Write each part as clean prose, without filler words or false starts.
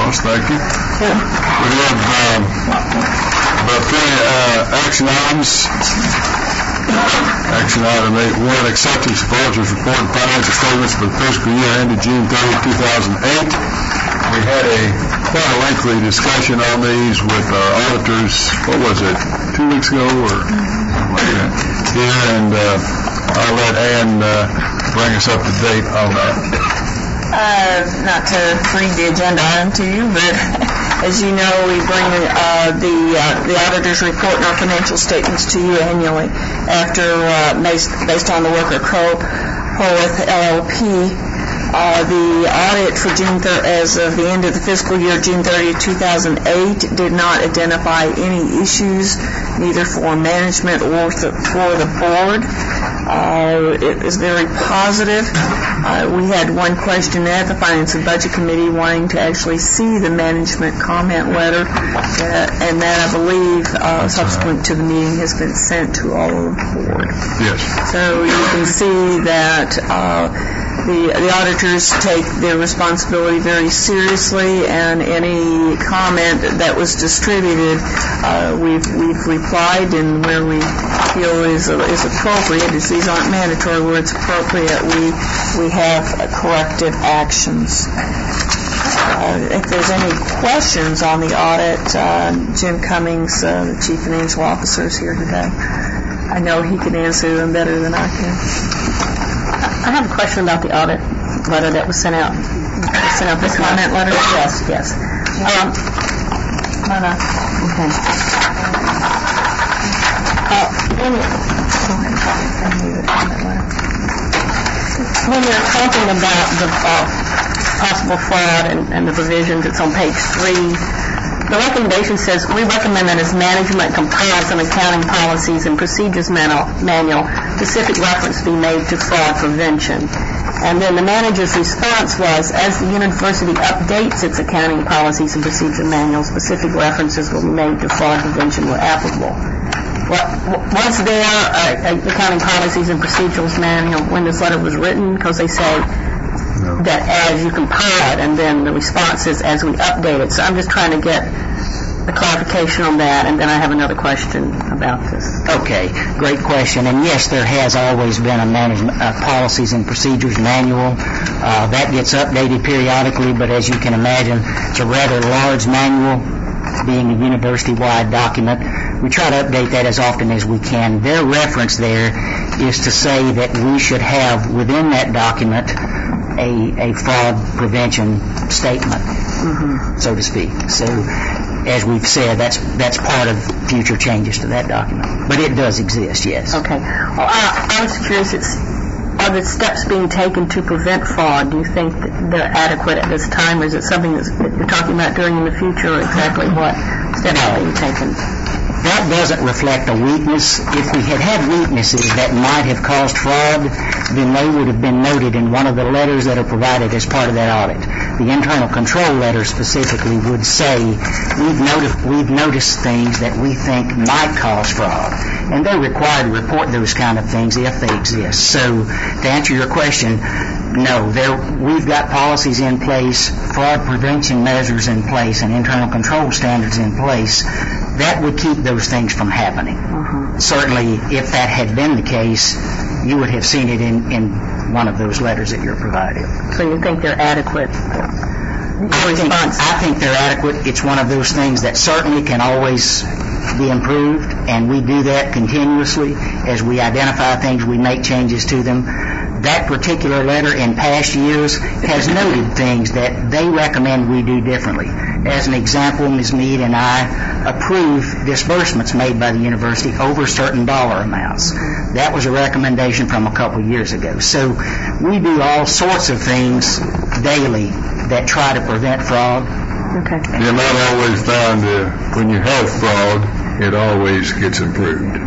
Ross, thank you. We have about 3 action items. Action item 8.1, acceptance of auditors' report and financial statements for the fiscal year ended June 30, 2008. We had quite a lengthy discussion on these with our auditors, what was it, 2 weeks ago or something like that, here, and I'll let Ann bring us up to date on that. Not to read the agenda item to you, but as you know, we bring the auditor's report and our financial statements to you annually based on the work of Crowe Horwath LLP. The audit for as of the end of the fiscal year, June 30, 2008, did not identify any issues, neither for management or for the board. It was very positive. We had one question at the Finance and Budget Committee wanting to actually see the management comment letter, and that I believe subsequent to the meeting has been sent to all of the board. Yes. So you can see that the auditors take their responsibility very seriously, and any comment that was distributed, we've replied, and where we feel is appropriate, as these aren't mandatory, where it's appropriate, we have corrective actions. If there's any questions on the audit, Jim Cummings, the Chief Financial Officer, is here today. I know he can answer them better than I can. I have a question about the audit letter that was sent out. This comment letter? Yes. Okay. When you're talking about the possible fraud and the provisions, it's on page 3. The recommendation says, we recommend that as management compliance and accounting policies and procedures manual, specific reference be made to fraud prevention. And then the manager's response was, as the university updates its accounting policies and procedure manual, specific references will be made to fraud prevention where applicable. Was there accounting policies and procedures manual when this letter was written? Because they say that as you compile it, and then the response is as we update it. So I'm just trying to get a clarification on that, and then I have another question about this. Okay, great question. And yes, there has always been a management policies and procedures manual. That gets updated periodically, but as you can imagine, it's a rather large manual, being a university-wide document. We try to update that as often as we can. Their reference there is to say that we should have within that document a fraud prevention statement, so to speak. So, as we've said, that's part of future changes to that document. But it does exist, yes. Okay. Well, I was curious, are the steps being taken to prevent fraud, do you think that they're adequate at this time, or is it something that you're talking about doing in the future, or exactly what steps are being taken? That doesn't reflect a weakness. If we had weaknesses that might have caused fraud, then they would have been noted in one of the letters that are provided as part of that audit. The internal control letter specifically would say, we've noticed things that we think might cause fraud. And they're required to report those kind of things if they exist. So, to answer your question, no, we've got policies in place, fraud prevention measures in place, and internal control standards in place that would keep those things from happening. Certainly, if that had been the case, you would have seen it in one of those letters that you're provided. So you think they're adequate? I think they're adequate. It's one of those things that certainly can always be improved, and we do that continuously. As we identify things, we make changes to them. That particular letter in past years has noted things that they recommend we do differently. As an example, Ms. Mead and I approve disbursements made by the university over certain dollar amounts. That was a recommendation from a couple years ago. So we do all sorts of things daily that try to prevent fraud. Okay. You're not always found when you have fraud, it always gets improved.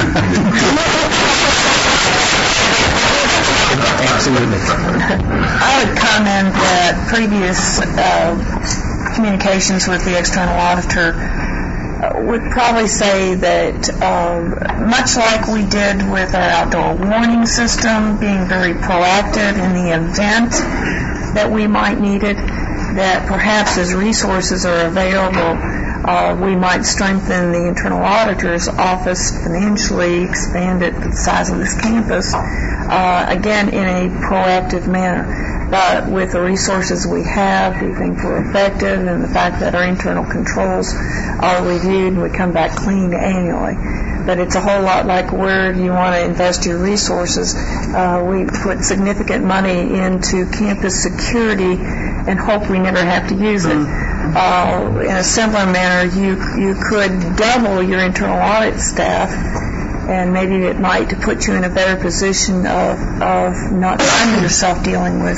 Absolutely. I would comment that previous communications with the external auditor would probably say that much like we did with our outdoor warning system, being very proactive in the event that we might need it, that perhaps as resources are available, we might strengthen the internal auditor's office financially, expand it to the size of this campus, again, in a proactive manner. But with the resources we have, we think we're effective, and the fact that our internal controls are reviewed and we come back clean annually. But it's a whole lot like where you want to invest your resources. We put significant money into campus security and hope we never have to use it. In a similar manner, you could double your internal audit staff, and maybe it might put you in a better position of not finding yourself dealing with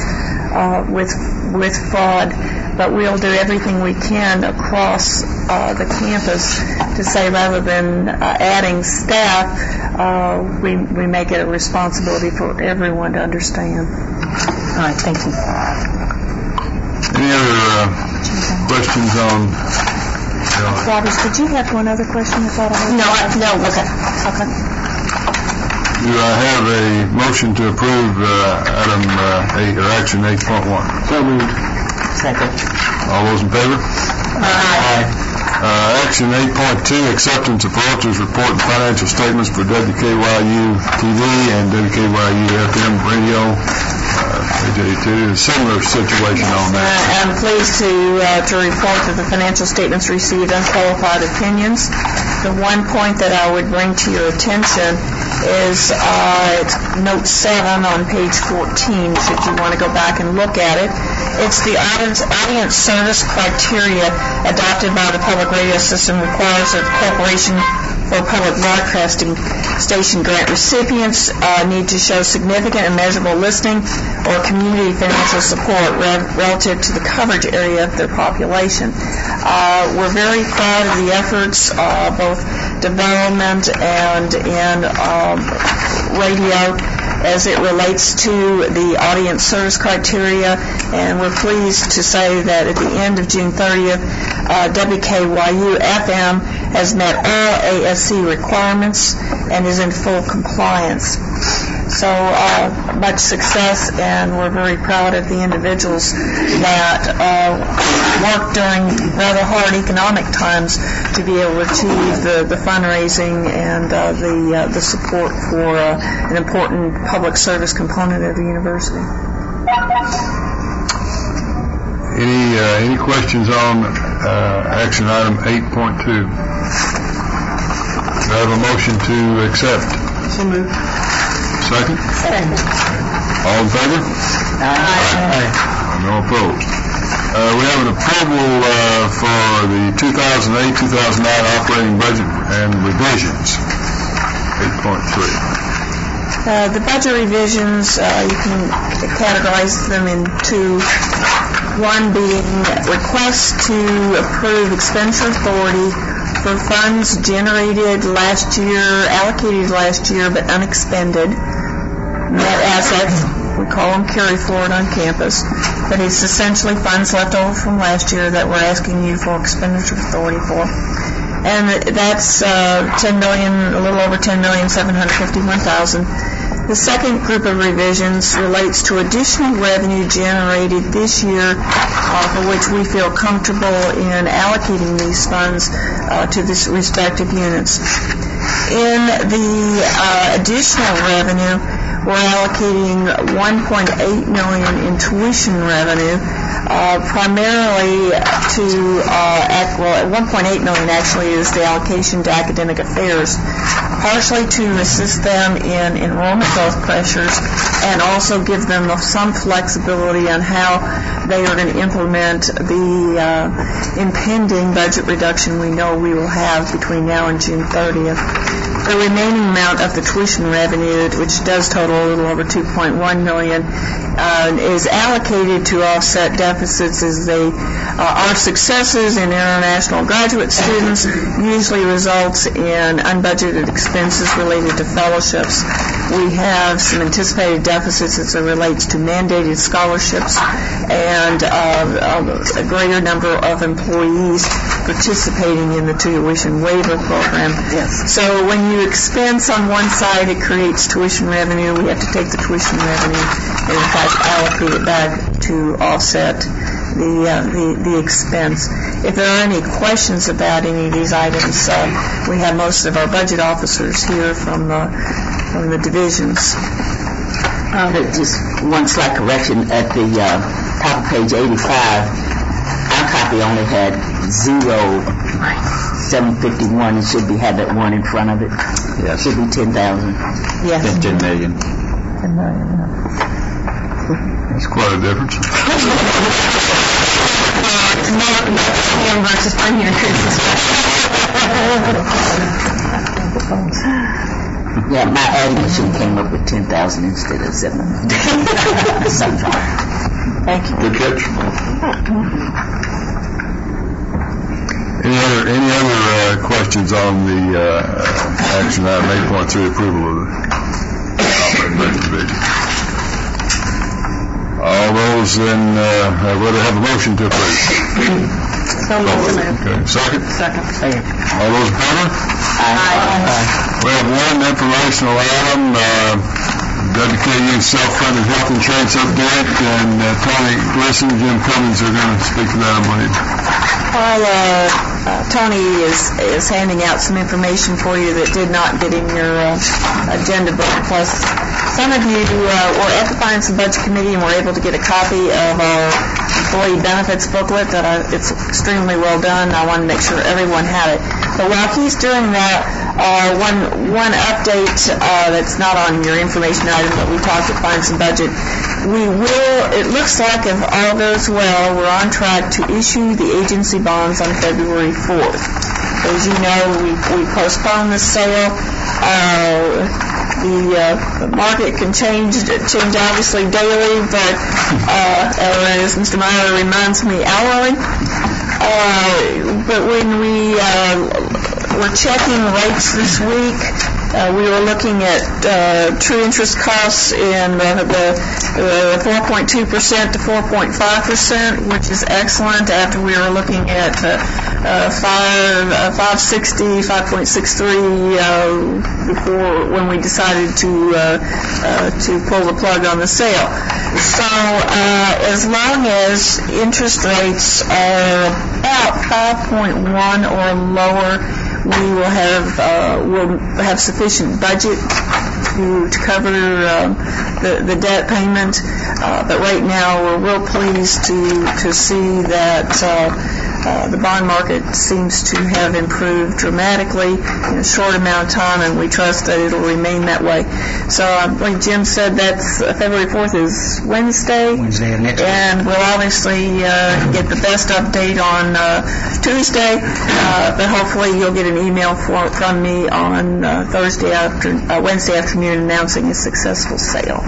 fraud. But we'll do everything we can across the campus to say, rather than adding staff, we make it a responsibility for everyone to understand. All right, thank you. Any other questions on? Roberts, did you have one other question? I thought I heard. No, okay. Do I have a motion to approve action 8.1? So moved. Second. All those in favor? Aye. Action 8.2, acceptance of auditor's report and financial statements for WKYU TV and WKYU FM radio. AJ2, a similar situation on that. I'm pleased to report that the financial statements received unqualified opinions. The one point that I would bring to your attention is note 7 on page 14, should you want to go back and look at it. It's the audience service criteria adopted by the public radio system requires that the Corporation for Public Broadcasting Station grant recipients need to show significant and measurable listening or community financial support relative to the coverage area of their population. We're very proud of the efforts, both development and in radio, as it relates to the audience service criteria, and we're pleased to say that at the end of June 30th, WKYU FM has met all ASC requirements and is in full compliance. So much success, and we're very proud of the individuals that worked during rather hard economic times to be able to achieve the fundraising and the support for an important public service component of the university. Any questions on action item 8.2? Do I have a motion to accept? So moved. Second? All in favor? Aye. No opposed. We have an approval for the 2008-2009 operating budget and revisions. 8.3. The budget revisions, you can categorize them in two. One being requests to approve expenditure authority for funds generated last year, allocated last year, but unexpended. Net assets, we call them carry forward on campus, but it's essentially funds left over from last year that we're asking you for expenditure authority for. And that's $10 million, a little over $10,751,000. The second group of revisions relates to additional revenue generated this year for which we feel comfortable in allocating these funds to the respective units. In the additional revenue, we're allocating $1.8 million in tuition revenue, primarily to, $1.8 million actually is the allocation to academic affairs, partially to assist them in enrollment growth pressures and also give them some flexibility on how they are going to implement the impending budget reduction we know we will have between now and June 30th. The remaining amount of the tuition revenue, which does total a little over $2.1 million, is allocated to offset deficits as our successes in international graduate students usually results in unbudgeted expenses related to fellowships. We have some anticipated deficits as it relates to mandated scholarships and a greater number of employees participating in the tuition waiver program. Yes. So when you expense on one side, it creates tuition revenue. We have to take the tuition revenue and, in fact, allocate it back to offset the expense. If there are any questions about any of these items, we have most of our budget officers here from the divisions. Just one slight correction at the top of page 85. Our copy only had 751. It should be had that one in front of it. Yes. Should be 10,000. Yes. 10 million. 10 million. That's quite a difference. Versus premium increases. Yeah, my adding machine came up with 10,000 instead of 7. Thank you. Good catch. Any other questions on the action item 8.3 approval of the budget division? All those in whether have a motion to approve? So moved. Okay. Second? Second. All those in favor? Aye. We have one informational item, WKU self-funded health insurance update, and Tony Gleason and Jim Cummins are going to speak to that, I believe. While Tony is handing out some information for you that did not get in your agenda book, plus some of you were at the Finance and Budget Committee and were able to get a copy of our employee benefits booklet. It's extremely well done. I wanted to make sure everyone had it. But while he's doing that, one update that's not on your information item, but we talked at Finance and Budget, it looks like if all goes well, we're on track to issue the agency bonds on February 4th. As you know, we postponed the sale. The market can change obviously daily, but as Mr. Meyer reminds me, hourly. But when we were checking rates this week, we were looking at true interest costs in the 4.2% to 4.5%, which is excellent, after we were looking at 5.63 before, when we decided to pull the plug on the sale. So as long as interest rates are about 5.1 or lower, we will have sufficient budget to cover the debt payment. But right now, we're real pleased to see that the bond market seems to have improved dramatically in a short amount of time, and we trust that it'll remain that way. So, like Jim said, that's February 4th is Wednesday. Wednesday of next week. And we'll obviously get the best update on Tuesday, but hopefully you'll get an email from me on Wednesday afternoon announcing a successful sale.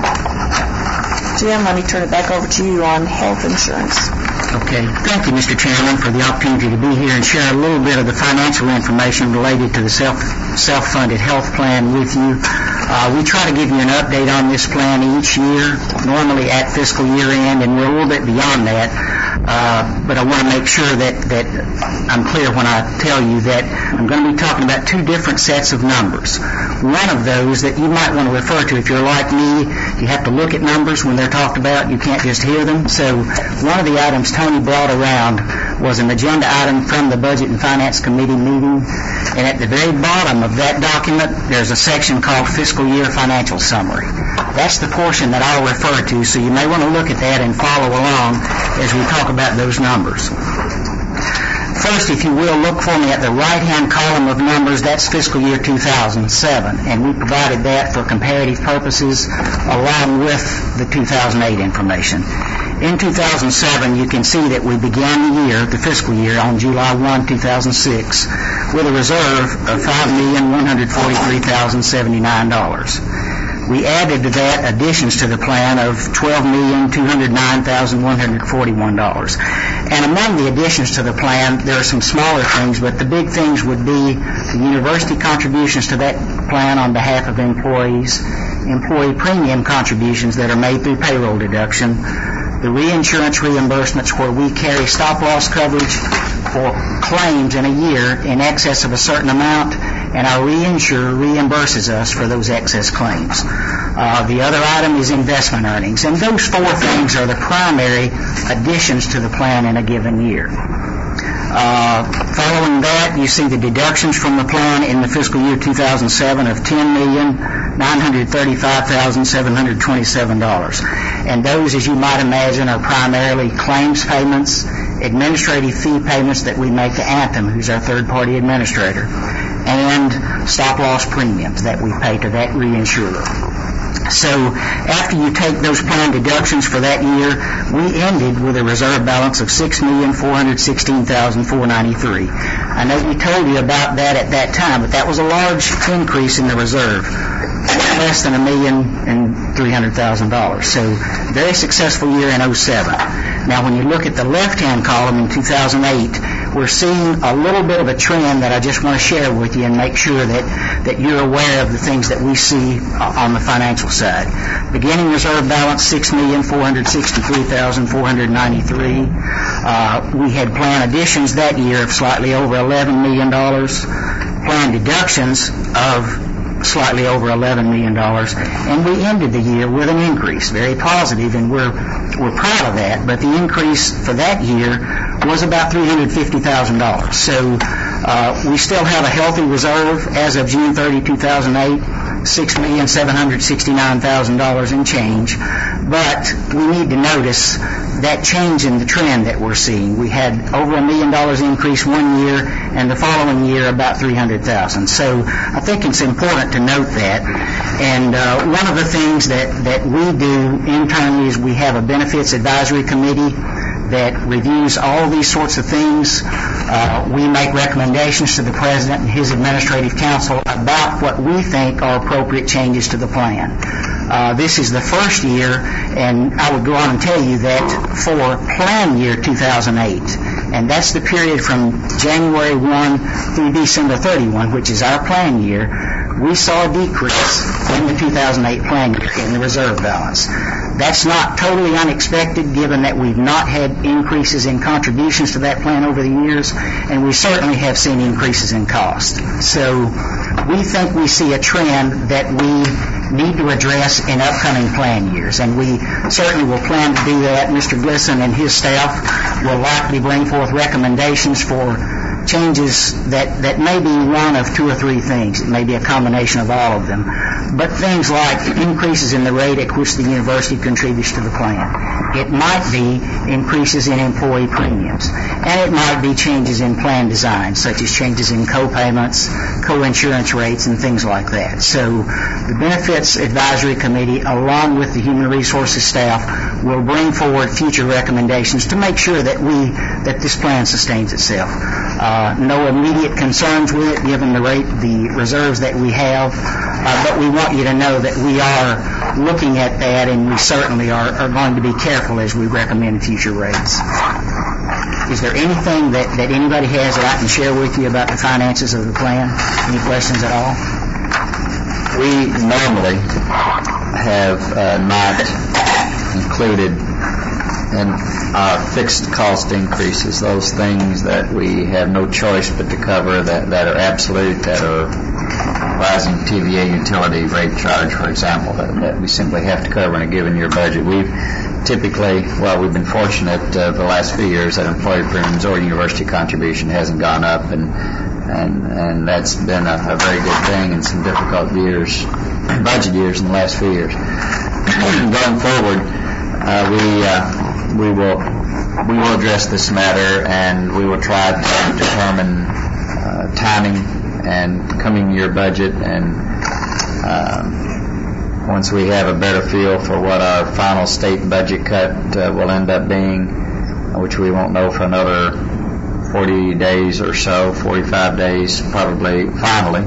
Jim, let me turn it back over to you on health insurance. Okay. Thank you, Mr. Chairman, for the opportunity to be here and share a little bit of the financial information related to the self-funded health plan with you. We try to give you an update on this plan each year, normally at fiscal year end, and we're a little bit beyond that. But I want to make sure that I'm clear when I tell you that I'm going to be talking about two different sets of numbers. One of those that you might want to refer to, if you're like me, you have to look at numbers when they're talked about. You can't just hear them. So one of the items Tony brought around was an agenda item from the Budget and Finance Committee meeting. And at the very bottom of that document, there's a section called Fiscal Year Financial Summary. That's the portion that I'll refer to, so you may want to look at that and follow along as we talk about those numbers. First, if you will, look for me at the right-hand column of numbers. That's fiscal year 2007, and we provided that for comparative purposes along with the 2008 information. In 2007, you can see that we began the fiscal year, on July 1, 2006, with a reserve of $5,143,079. We added to that additions to the plan of $12,209,141. And among the additions to the plan, there are some smaller things, but the big things would be the university contributions to that plan on behalf of employees, employee premium contributions that are made through payroll deduction, the reinsurance reimbursements where we carry stop-loss coverage for claims in a year in excess of a certain amount, and our reinsurer reimburses us for those excess claims. The other item is investment earnings, and those four things are the primary additions to the plan in a given year. Following that, you see the deductions from the plan in the fiscal year 2007 of $10,935,727. And those, as you might imagine, are primarily claims payments, administrative fee payments that we make to Anthem, who's our third-party administrator, and stop-loss premiums that we pay to that reinsurer. So after you take those plan deductions for that year, we ended with a reserve balance of $6,416,493. I know we told you about that at that time, but that was a large increase in the reserve, less than $1,300,000. So very successful year in 2007. Now when you look at the left-hand column in 2008, we're seeing a little bit of a trend that I just want to share with you and make sure that you're aware of the things that we see on the financial side. Beginning reserve balance, $6,463,493. We had plan additions that year of slightly over $11 million. Plan deductions of slightly over $11 million, and we ended the year with an increase, very positive, and we're proud of that, but the increase for that year was about $350,000. So we still have a healthy reserve as of June 30, 2008, $6,769,000 in change, but we need to notice that change in the trend that we're seeing. We had over $1 million increase one year, and the following year about $300,000. So I think it's important to note that. And one of the things that we do internally is we have a benefits advisory committee that reviews all these sorts of things. We make recommendations to the President and his administrative council about what we think are appropriate changes to the plan. This is the first year, and I would go on and tell you that for plan year 2008, and that's the period from January 1 through December 31, which is our plan year, we saw a decrease in the 2008 plan year in the reserve balance. That's not totally unexpected, given that we've not had increases in contributions to that plan over the years, and we certainly have seen increases in cost. So we think we see a trend that we need to address in upcoming plan years, and we certainly will plan to do that. Mr. Glisson and his staff will likely bring forth recommendations for changes that may be one of two or three things. It may be a combination of all of them. But things like increases in the rate at which the university contributes to the plan. It might be increases in employee premiums. And it might be changes in plan design, such as changes in co-payments, co-insurance rates, and things like that. So the Benefits Advisory Committee, along with the Human Resources staff, will bring forward future recommendations to make sure that this plan sustains itself. No immediate concerns with it, given the reserves that we have, but we want you to know that we are looking at that, and we certainly are going to be careful as we recommend future rates. Is there anything that anybody has that I can share with you about the finances of the plan? Any questions at all? We normally have not included in our fixed cost increases those things that we have no choice but to cover that are absolute, that are rising TVA utility rate charge, for example, that we simply have to cover in a given year budget. We've typically, we've been fortunate the last few years that employee premiums or university contribution hasn't gone up, and that's been a very good thing in some difficult years, budget years in the last few years. Going forward, we will address this matter, and we will try to determine timing and coming year budget, and once we have a better feel for what our final state budget cut will end up being, which we won't know for another 40 days or so, 45 days probably, finally.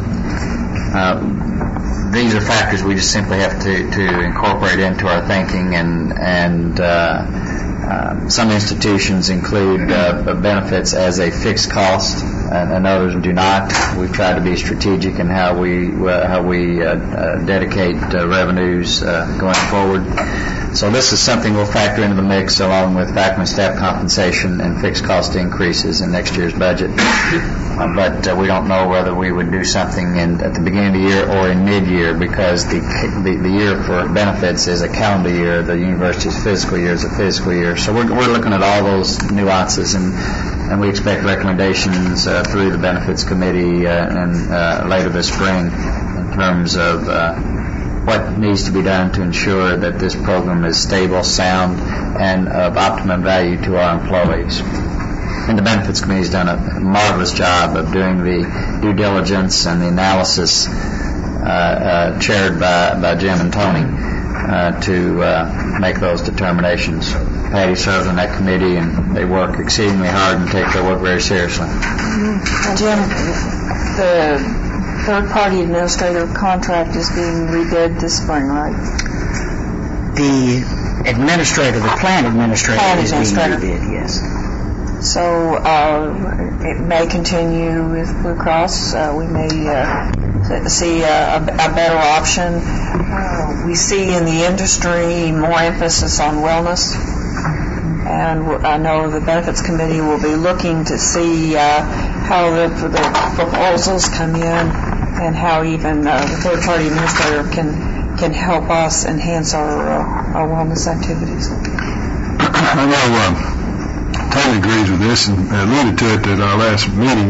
These are factors we just simply have to incorporate into our thinking, and some institutions include benefits as a fixed cost. and others do not. We've tried to be strategic in how we dedicate revenues going forward. So this is something we'll factor into the mix along with faculty and staff compensation and fixed cost increases in next year's budget. But we don't know whether we would do something at the beginning of the year or in mid-year, because the year for benefits is a calendar year. The university's fiscal year is a fiscal year. So we're looking at all those nuances, and we expect recommendations through the benefits committee and later this spring in terms of what needs to be done to ensure that this program is stable, sound, and of optimum value to our employees. And the Benefits Committee has done a marvelous job of doing the due diligence and the analysis chaired by Jim and Tony to make those determinations. Patty serves on that committee, and they work exceedingly hard and take their work very seriously. Jim, the third-party administrator contract is being rebid this spring, right? The plan administrator is being rebid, yes. So it may continue with Blue Cross. We may see a better option. We see in the industry more emphasis on wellness, and I know the Benefits Committee will be looking to see how the proposals come in and how even the third-party administrator can help us enhance our wellness activities. I know Tony agrees with this and alluded to it at our last meeting.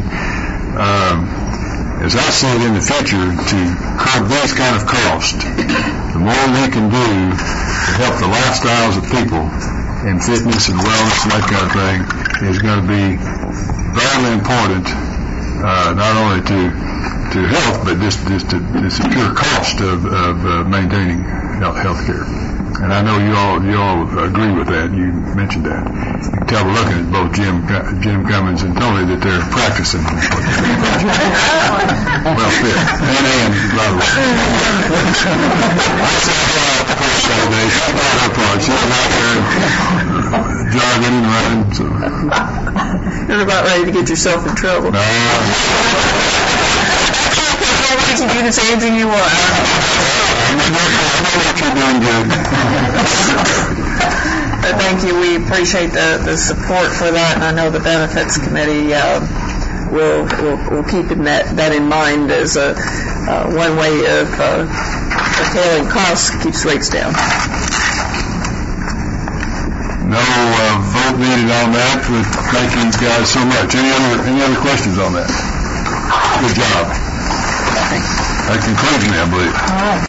As I see it in the future, to curb these kind of costs, the more we can do to help the lifestyles of people in fitness and wellness and that kind of thing is going to be vitally important, not only to health, but just to the secure cost of maintaining health care. And I know you all agree with that. You mentioned that. You can tell by looking at both Jim Cummins and Tony that they're practicing. Well fit. And by the way. I saw her out the first Saturday. She got her part. She was out there jogging and running. So. You're about ready to get yourself in trouble. No. You can say anything you want. I know what you're doing good. Thank you. We appreciate the support for that, and I know the Benefits Committee will keep that in mind as one way of curtailing costs, keeps rates down. No vote needed on that. Thank you guys so much. Any other questions on that? Good job. That concludes me, I believe. All right.